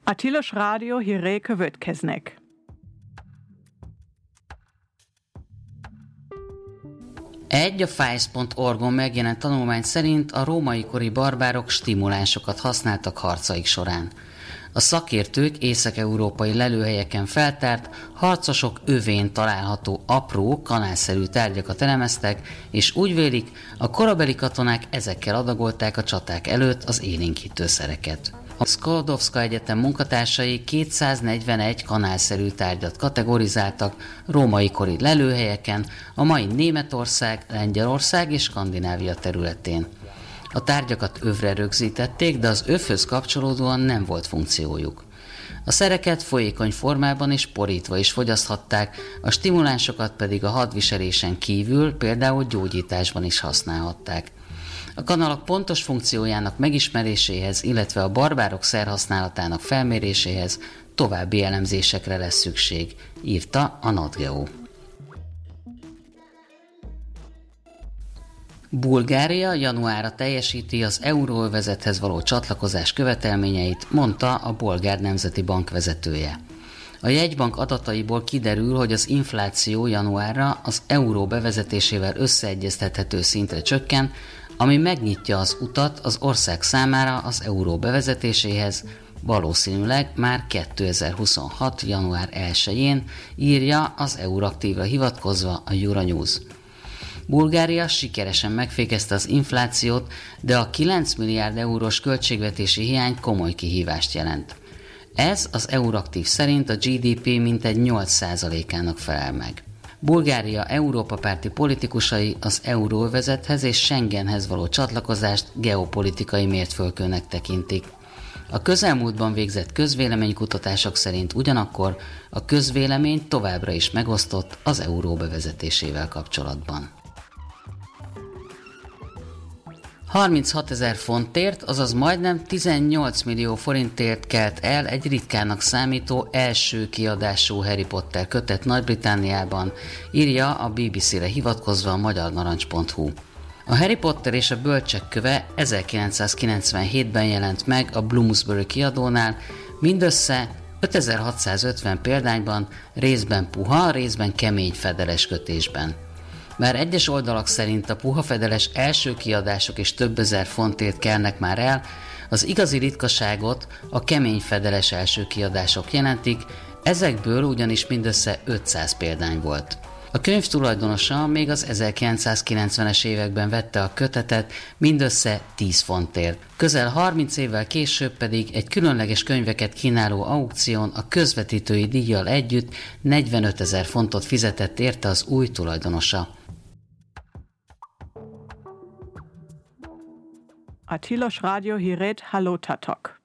A Tilos Rádió hírei következnek. A FICE.org-on megjelent tanulmány szerint a római kori barbárok stimulánsokat használtak harcaik során. A szakértők észak-európai lelőhelyeken feltárt, harcosok övén található apró, kanálszerű tárgyakat elemeztek, és úgy vélik, a korabeli katonák ezekkel adagolták a csaták előtt az élénkítőszereket. A Sklodowska Egyetem munkatársai 241 kanálszerű tárgyat kategorizáltak római kori lelőhelyeken, a mai Németország, Lengyelország és Skandinávia területén. A tárgyakat övre rögzítették, de az övhöz kapcsolódóan nem volt funkciójuk. A szereket folyékony formában és porítva is fogyaszthatták, a stimulánsokat pedig a hadviselésen kívül, például gyógyításban is használhatták. A kanalak pontos funkciójának megismeréséhez, illetve a barbárok szerhasználatának felméréséhez további elemzésekre lesz szükség, írta a NatGeo. Bulgária januárra teljesíti az euróövezethez való csatlakozás követelményeit, mondta a Bolgár Nemzeti Bank vezetője. A jegybank adataiból kiderül, hogy az infláció januárra az euró bevezetésével összeegyeztethető szintre csökken, ami megnyitja az utat az ország számára az euró bevezetéséhez, valószínűleg már 2026. január 1-én, írja az Euraktívra hivatkozva a Euronews. Bulgária sikeresen megfékezte az inflációt, de a 9 milliárd eurós költségvetési hiány komoly kihívást jelent. Ez az Euraktív szerint a GDP mintegy 8%-ának felel meg. Bulgária Európa párti politikusai az euróövezethez és Schengenhez való csatlakozást geopolitikai mértföldkőnek tekintik. A közelmúltban végzett közvéleménykutatások szerint ugyanakkor a közvélemény továbbra is megosztott az euró bevezetésével kapcsolatban. 36 000 fontért, azaz majdnem 18 millió forintért kelt el egy ritkának számító első kiadású Harry Potter kötet Nagy-Britanniában, írja a BBC-re hivatkozva a magyarnarancs.hu. A Harry Potter és a Bölcsek köve 1997-ben jelent meg a Bloomsbury kiadónál, mindössze 5650 példányban, részben puha, részben kemény fedeles kötésben. Bár egyes oldalak szerint a puha fedeles első kiadások is több ezer fontért kelnek már el, az igazi ritkaságot a kemény fedeles első kiadások jelentik, ezekből ugyanis mindössze 500 példány volt. A könyv tulajdonosa még az 1990-es években vette a kötetet mindössze 10 fontért. Közel 30 évvel később pedig egy különleges könyveket kínáló aukción a közvetítői díjjal együtt 45 000 fontot fizetett érte az új tulajdonosa. A Tilos Rádió hírét hallottátok.